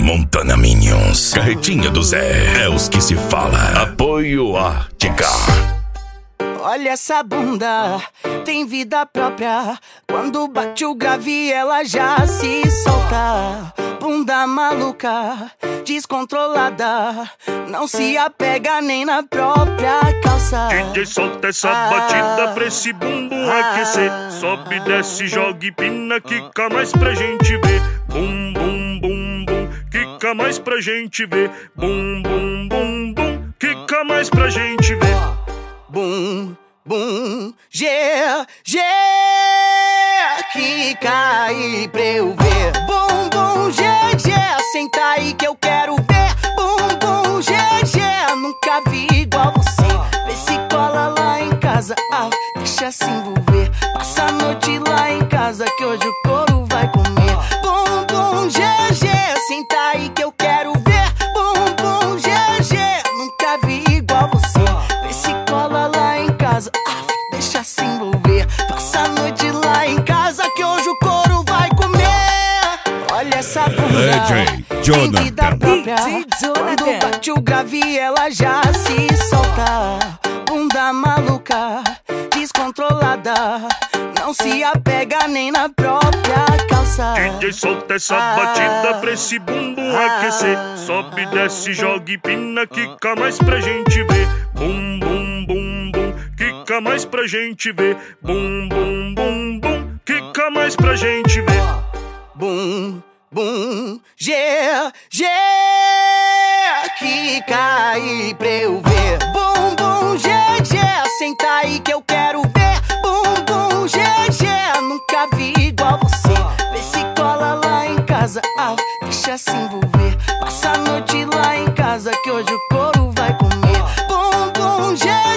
Montana Minions, Carretinha do Zé, é os que se fala. Apoio Ártica. Olha essa bunda, tem vida própria. Quando bate o grave ela já se solta. Bunda maluca, descontrolada, não se apega nem na própria calça. DJ solta essa batida pra esse bumbum aquecer. Sobe, desce, joga e pina, quica mais pra gente ver. Bum, bum, bum, bum, quica mais pra gente ver. Bum, bum, bum, bum, quica mais pra gente ver. Bum, bum, G, quica aí pra eu ver. Bum, bum, G, senta aí que eu quero ver. Bum, bum, G, nunca vi igual você. Vê se cola lá em casa, deixa se envolver. Passa a noite lá em casa que hoje o couro vai comer. Bum, bum, G, senta aí que eu quero ver. Bum, bum, G, nunca vi igual você. Vê se cola lá em casa, deixa se envolver. Passa a noite lá em casa que hoje o couro vai comer. Olha essa bunda, tem vida própria. Quando bate o grave ela já se solta. Bunda maluca, descontrolada, não se apega nem na própria calça. DJ solta essa batida pra esse bumbum aquecer. Sobe, desce, joga e pina, quica mais pra gente ver. Bum, bum, bum, bum, quica mais pra gente ver. Bum, bum, bum, bum, quica mais pra gente ver. Bum, bum, G, quica aí pra eu ver. Bum, bum, G, senta aí que eu quero ver. Bum, bum, G, nunca vi igual você. Vê se cola lá em casa, deixa se envolver. Passa a noite lá em casa que hoje o couro vai comer. Bum, bum, G,